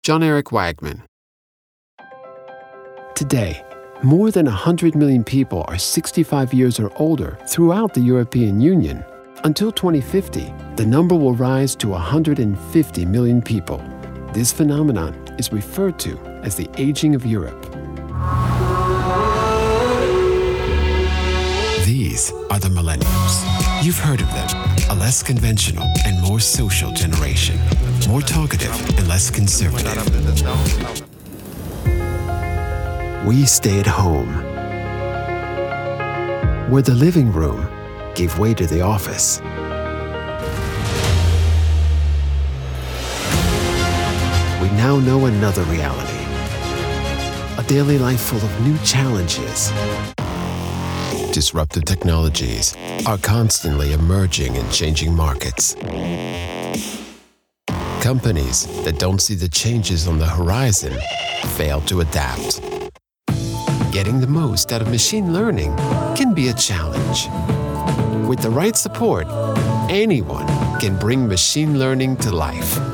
John Eric Wagman. Today, more than 100 million people are 65 years or older throughout the European Union. Until 2050, the number will rise to 150 million people. This phenomenon is referred to as the aging of Europe. These are the millennials. You've heard of them. A less conventional and more social generation. More talkative and less conservative. We stay at home, where the living room gave way to the office. We now know another reality. A daily life full of new challenges. Disruptive technologies are constantly emerging in changing markets. Companies that don't see the changes on the horizon fail to adapt. Getting the most out of machine learning can be a challenge. With the right support, anyone can bring machine learning to life.